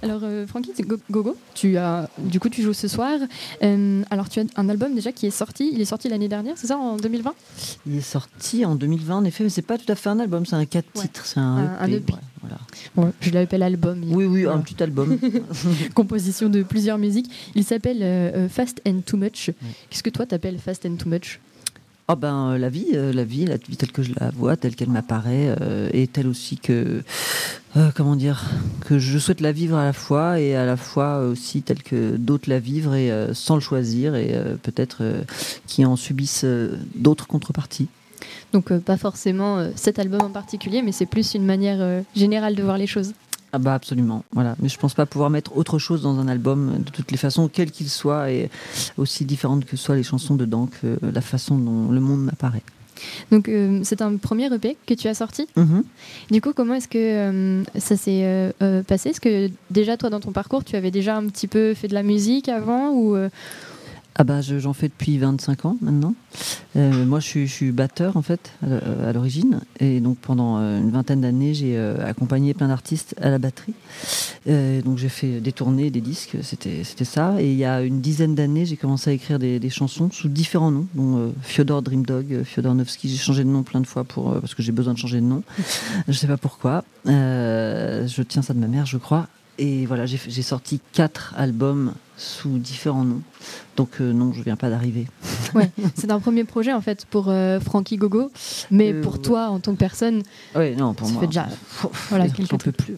Alors, Francky Gogo, tu joues ce soir. Alors, tu as un album déjà qui est sorti. Il est sorti l'année dernière, c'est ça, en 2020 ? Il est sorti en 2020, en effet, mais c'est pas tout à fait un album, c'est un 4 titres, c'est un EP. Ouais, voilà. Bon, je l'appelle album. Oui, voilà. Un petit album. Composition de plusieurs musiques. Il s'appelle Fast and Too Much. Ouais. Qu'est-ce que toi t'appelles Fast and Too Much ? La vie telle que je la vois, telle qu'elle m'apparaît, et telle aussi que je souhaite la vivre à la fois, et à la fois aussi telle que d'autres la vivent, et sans le choisir, et peut-être qui en subissent d'autres contreparties. Donc pas forcément cet album en particulier, mais c'est plus une manière générale de voir les choses. Ah bah absolument, voilà. Mais je pense pas pouvoir mettre autre chose dans un album, de toutes les façons, quel qu'il soit, et aussi différentes que soient les chansons dedans, que la façon dont le monde m'apparaît. Donc c'est un premier EP que tu as sorti. Du coup, comment est-ce que ça s'est passé ? Est-ce que déjà toi dans ton parcours tu avais déjà un petit peu fait de la musique avant ou j'en fais depuis 25 ans maintenant. Moi je suis batteur en fait à l'origine, et donc pendant une vingtaine d'années j'ai accompagné plein d'artistes à la batterie. Donc j'ai fait des tournées, des disques, c'était ça. Et il y a une dizaine d'années j'ai commencé à écrire des chansons sous différents noms, dont Fyodor Dreamdog, Fyodor Novsky. J'ai changé de nom plein de fois parce que j'ai besoin de changer de nom. Je sais pas pourquoi. Je tiens ça de ma mère, je crois. Et voilà, j'ai sorti 4 albums sous différents noms. Donc non, je viens pas d'arriver. Ouais, c'est un premier projet en fait pour Francky Gogo, mais pour toi en tant que personne, oui, non, pour ça moi, fait déjà quelques j'en peux plus.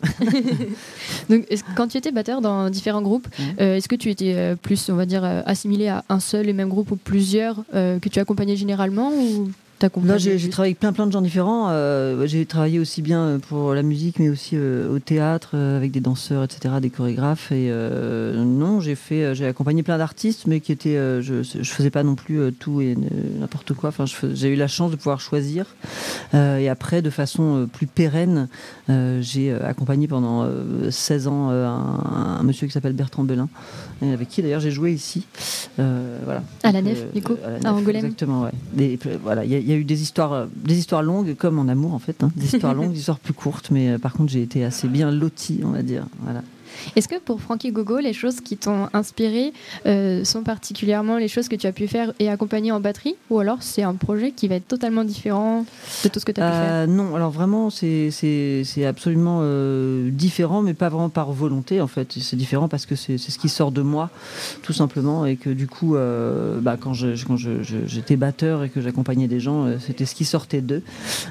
Donc, quand tu étais batteur dans différents groupes, est-ce que tu étais plus, on va dire, assimilé à un seul et même groupe ou plusieurs que tu accompagnais généralement ou Là, j'ai travaillé avec plein de gens différents. J'ai travaillé aussi bien pour la musique, mais aussi au théâtre, avec des danseurs, etc., des chorégraphes. Et non, j'ai accompagné plein d'artistes, mais qui étaient, je faisais pas non plus tout et n'importe quoi. Enfin, j'ai eu la chance de pouvoir choisir. Et après, de façon plus pérenne, j'ai accompagné pendant 16 ans un monsieur qui s'appelle Bertrand Belin, avec qui d'ailleurs j'ai joué ici. Voilà. À la Nef, du coup, à Angoulême. Exactement, ouais. Voilà, il y a eu des histoires longues, comme en amour en fait, des histoires longues, des histoires plus courtes, mais par contre j'ai été assez bien lotie, on va dire. Voilà. Est-ce que pour Francky Gogo, les choses qui t'ont inspiré sont particulièrement les choses que tu as pu faire et accompagner en batterie, ou alors c'est un projet qui va être totalement différent de tout ce que tu as pu faire ? Non, alors vraiment c'est absolument différent, mais pas vraiment par volonté en fait. C'est différent parce que c'est ce qui sort de moi, tout simplement, et que du coup, quand j'étais batteur et que j'accompagnais des gens, c'était ce qui sortait d'eux.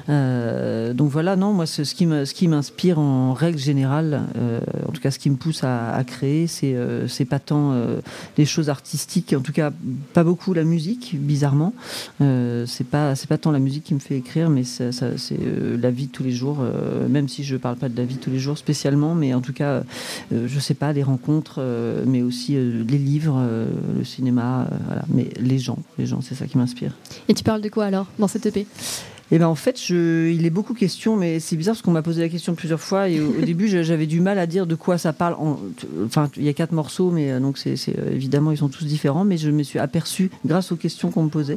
Donc voilà, non, moi ce qui m'inspire en règle générale, en tout cas ce qui me pousse à créer, c'est pas tant les choses artistiques, en tout cas pas beaucoup la musique, bizarrement. C'est pas tant la musique qui me fait écrire, mais c'est la vie de tous les jours, même si je parle pas de la vie de tous les jours spécialement, mais en tout cas je sais pas, les rencontres, mais aussi les livres, le cinéma, voilà. Mais les gens, c'est ça qui m'inspire. Et tu parles de quoi alors dans cette EP ? Eh ben en fait, il est beaucoup question, mais c'est bizarre parce qu'on m'a posé la question plusieurs fois, et au début j'avais du mal à dire de quoi ça parle. Enfin, il y a 4 morceaux, mais donc c'est évidemment ils sont tous différents, mais je me suis aperçu grâce aux questions qu'on me posait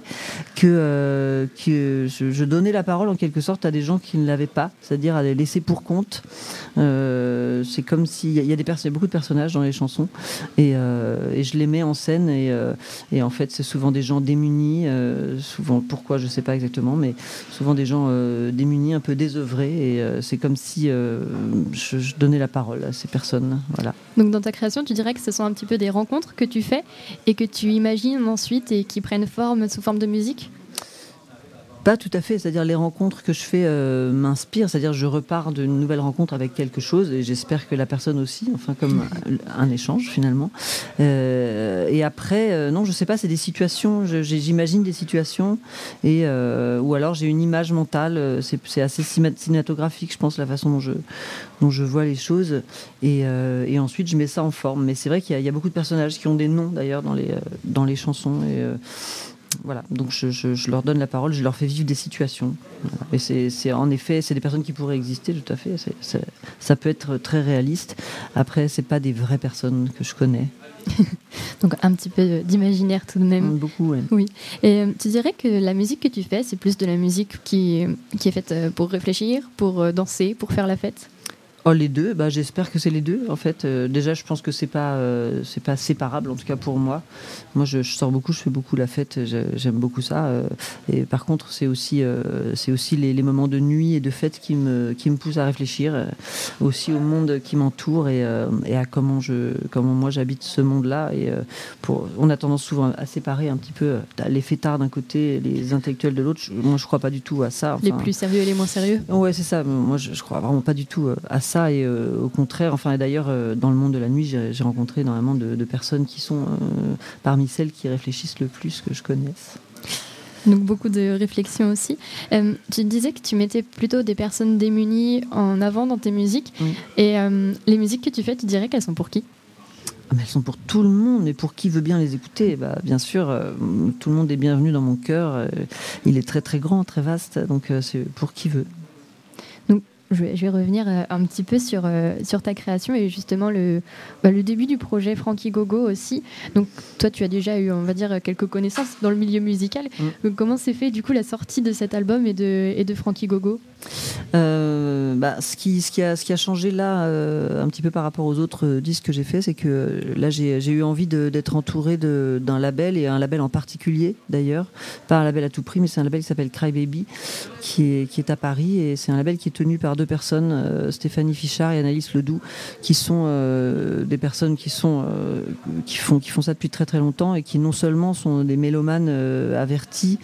que je donnais la parole en quelque sorte à des gens qui ne l'avaient pas, c'est-à-dire à les laisser pour compte. C'est comme s'il y a beaucoup de personnages dans les chansons, et je les mets en scène, et en fait c'est souvent des gens démunis, souvent, pourquoi je sais pas exactement, mais souvent des gens démunis, un peu désœuvrés, et c'est comme si je donnais la parole à ces personnes. Voilà. Donc dans ta création, tu dirais que ce sont un petit peu des rencontres que tu fais et que tu imagines ensuite et qui prennent forme sous forme de musique ? Pas tout à fait, c'est-à-dire les rencontres que je fais m'inspirent, c'est-à-dire je repars d'une nouvelle rencontre avec quelque chose, et j'espère que la personne aussi, enfin comme un échange finalement. Et après, non, je sais pas, c'est des situations, j'imagine des situations, et ou alors j'ai une image mentale, c'est assez cinématographique, je pense, la façon dont je vois les choses, et ensuite je mets ça en forme. Mais c'est vrai qu'il y a beaucoup de personnages qui ont des noms d'ailleurs dans les chansons, et voilà, donc je leur donne la parole, je leur fais vivre des situations. Et c'est en effet, c'est des personnes qui pourraient exister, tout à fait. Ça peut être très réaliste. Après, c'est pas des vraies personnes que je connais. Donc un petit peu d'imaginaire tout de même. Beaucoup, ouais. Oui. Et tu dirais que la musique que tu fais, c'est plus de la musique qui est faite pour réfléchir, pour danser, pour faire la fête ? Oh, les deux, j'espère que c'est les deux en fait. Déjà je pense que c'est pas séparable, en tout cas pour moi. Moi je sors beaucoup, je fais beaucoup la fête, j'aime beaucoup ça. Et par contre c'est aussi les moments de nuit et de fête qui me poussent à réfléchir aussi au monde qui m'entoure et à comment moi j'habite ce monde-là. Et on a tendance souvent à séparer un petit peu les fêtards d'un côté et les intellectuels de l'autre. Moi je crois pas du tout à ça. Les plus sérieux et les moins sérieux. Ouais, c'est ça. Moi je crois vraiment pas du tout à ça. Et au contraire, et d'ailleurs, dans le monde de la nuit, j'ai rencontré énormément de personnes qui sont parmi celles qui réfléchissent le plus que je connaisse. Donc beaucoup de réflexions aussi. Tu disais que tu mettais plutôt des personnes démunies en avant dans tes musiques. Oui. Et les musiques que tu fais, tu dirais qu'elles sont pour qui ? Elles sont pour tout le monde, mais pour qui veut bien les écouter, bien sûr, tout le monde est bienvenu dans mon cœur. Il est très très grand, très vaste, donc c'est pour qui veut. Je vais revenir un petit peu sur ta création et justement le début du projet Frankie Gogo aussi. Donc toi, tu as déjà eu, on va dire, quelques connaissances dans le milieu musical. Donc, comment s'est fait du coup la sortie de cet album et de Frankie Gogo ? Ce qui a changé là un petit peu par rapport aux autres disques que j'ai fait, c'est que là j'ai eu envie d'être entouré d'un label, et un label en particulier d'ailleurs, pas un label à tout prix, mais c'est un label qui s'appelle Crybaby, qui est à Paris, et c'est un label qui est tenu par deux personnes, Stéphanie Fichard et Annalise Ledoux, qui sont des personnes qui font ça depuis très très longtemps, et qui non seulement sont des mélomanes avertis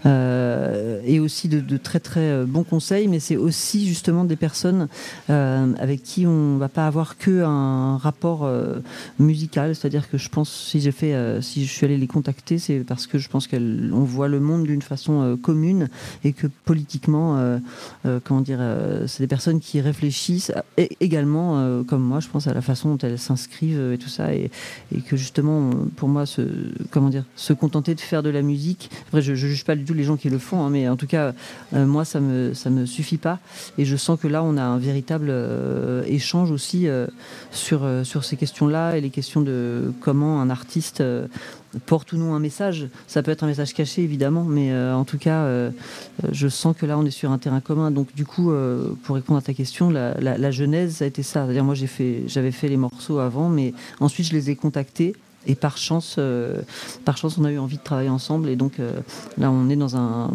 et aussi de très très bons conseils, mais c'est aussi justement des personnes avec qui on va pas avoir que un rapport musical. C'est-à-dire que je pense, si je suis allé les contacter, c'est parce que je pense qu'on voit le monde d'une façon commune, et que politiquement, c'est des personnes qui réfléchissent également, comme moi, je pense, à la façon dont elles s'inscrivent et tout ça, et que justement, pour moi, se contenter de faire de la musique. Après, je juge pas du tout les gens qui le font, mais en tout cas, moi, ça me suffit pas, et je sens que là on a un véritable échange aussi sur ces questions-là, et les questions de comment un artiste porte ou non un message. Ça peut être un message caché évidemment, mais en tout cas je sens que là on est sur un terrain commun. Donc du coup, pour répondre à ta question, la genèse, ça a été ça. C'est-à-dire, moi j'avais fait les morceaux avant, mais ensuite je les ai contactés. Et par chance, on a eu envie de travailler ensemble, et donc là, on est dans un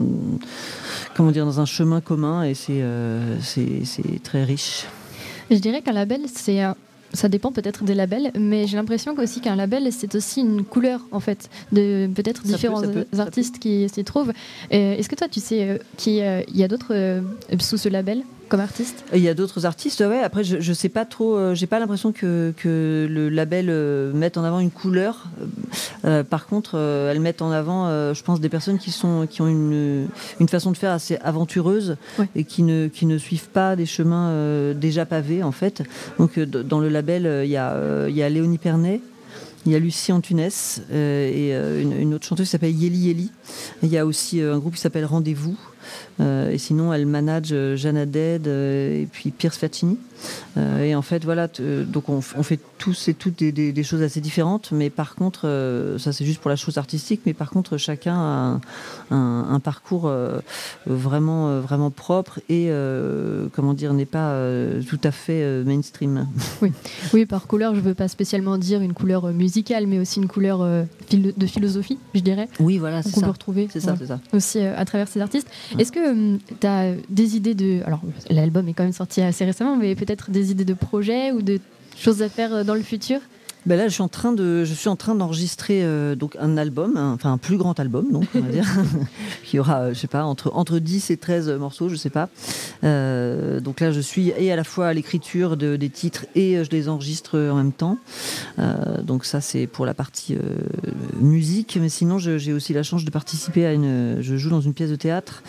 chemin commun, et c'est très riche. Je dirais qu'un label, ça dépend peut-être des labels, mais j'ai l'impression aussi qu'un label, c'est aussi une couleur, en fait, de peut-être différents artistes qui s'y trouvent. Est-ce que toi, tu sais qu'il y a d'autres sous ce label comme artiste ? Il y a d'autres artistes, ouais. Après, je sais pas trop. J'ai pas l'impression que le label mette en avant une couleur. Par contre, elles mettent en avant, je pense, des personnes qui ont une façon de faire assez aventureuse, ouais, et qui ne suivent pas des chemins déjà pavés, en fait. Donc, dans le label, il y a Léonie Pernet. Il y a Lucie Antunes et une autre chanteuse qui s'appelle Yeli Yeli. Il y a aussi un groupe qui s'appelle Rendez-vous. Et sinon, elle manage Jeanne Haddad et puis Pierce Faccini. Et en fait, voilà, donc on fait tous et toutes des choses assez différentes, mais par contre, ça c'est juste pour la chose artistique, mais par contre, chacun a un parcours vraiment, vraiment propre, et n'est pas tout à fait mainstream. Oui, par couleur, je veux pas spécialement dire une couleur musicale, mais aussi une couleur de philosophie, je dirais. Oui, voilà, c'est ça. Qu'on peut retrouver c'est ça. Aussi à travers ces artistes. Est-ce que tu as des idées de... Alors, l'album est quand même sorti assez récemment, mais peut-être des idées de projets ou de choses à faire dans le futur ? Là, je suis en train d'enregistrer donc un album, un plus grand album, donc on va dire, qui aura, je sais pas, entre 10 et 13 morceaux, je sais pas. Donc là, je suis et à la fois à l'écriture des titres, et je les enregistre en même temps. Donc ça, c'est pour la partie musique, mais sinon, j'ai aussi la chance de participer je joue dans une pièce de théâtre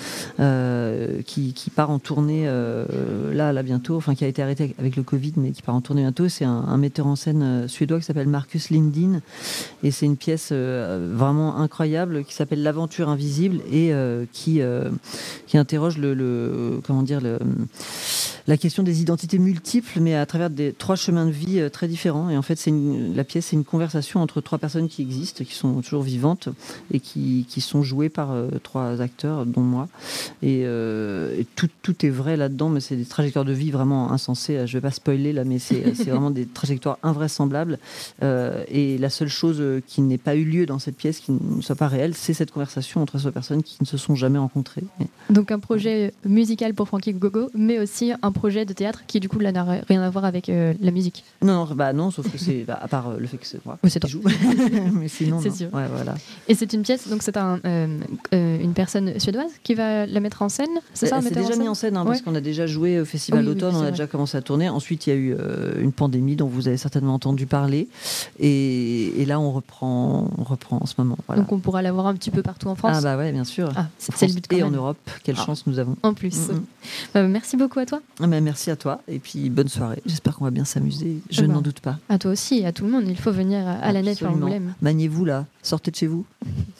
qui part en tournée là bientôt, enfin qui a été arrêtée avec le Covid, mais qui part en tournée bientôt. C'est un metteur en scène suédois qui s'appelle Marcus Lindin, et c'est une pièce vraiment incroyable qui s'appelle L'aventure invisible, et qui interroge la question des identités multiples, mais à travers 3 chemins de vie très différents. Et en fait, la pièce, c'est une conversation entre 3 personnes qui existent, qui sont toujours vivantes et qui sont jouées par 3 acteurs, dont moi. Et tout est vrai là-dedans, mais c'est des trajectoires de vie vraiment insensées. Je ne vais pas spoiler là, mais c'est vraiment des trajectoires invraisemblables. Et la seule chose qui n'ait pas eu lieu dans cette pièce, qui ne soit pas réelle, c'est cette conversation entre 3 personnes qui ne se sont jamais rencontrées. Donc un projet musical pour Frankie Gogo, mais aussi un projet de théâtre qui du coup n'a rien à voir avec la musique. Non, sauf que c'est à part le fait que c'est moi qui joue, mais sinon c'est non. sûr. Ouais, voilà. Et c'est une pièce, donc c'est une personne suédoise qui va la mettre en scène, c'est ça? C'est déjà mis en scène parce qu'on a déjà joué au Festival d'Automne, on a déjà commencé à tourner. Ensuite, il y a eu une pandémie dont vous avez certainement entendu parler, et là on reprend en ce moment. Voilà. Donc on pourra la voir un petit peu partout en France. Ah bah ouais, bien sûr. C'est le but quand même. Et en Europe, quelle chance nous avons. En plus. Merci beaucoup à toi. Merci à toi et puis bonne soirée. J'espère qu'on va bien s'amuser. Je n'en doute pas. À toi aussi et à tout le monde. Il faut venir à la Nef, on vous l'aime. Maniez-vous là, sortez de chez vous.